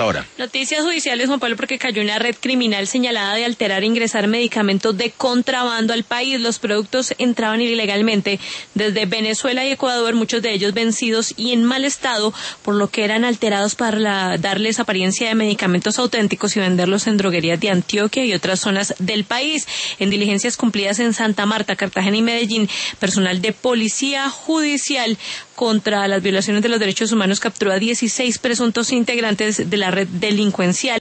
Ahora. Noticias judiciales, Juan Pablo, porque cayó una red criminal señalada de alterar e ingresar medicamentos de contrabando al país. Los productos entraban ilegalmente desde Venezuela y Ecuador, muchos de ellos vencidos y en mal estado, por lo que eran alterados para darles apariencia de medicamentos auténticos y venderlos en droguerías de Antioquia y otras zonas del país. En diligencias cumplidas en Santa Marta, Cartagena y Medellín, personal de policía judicial contra las violaciones de los derechos humanos capturó a 16 presuntos integrantes de la red delincuencial.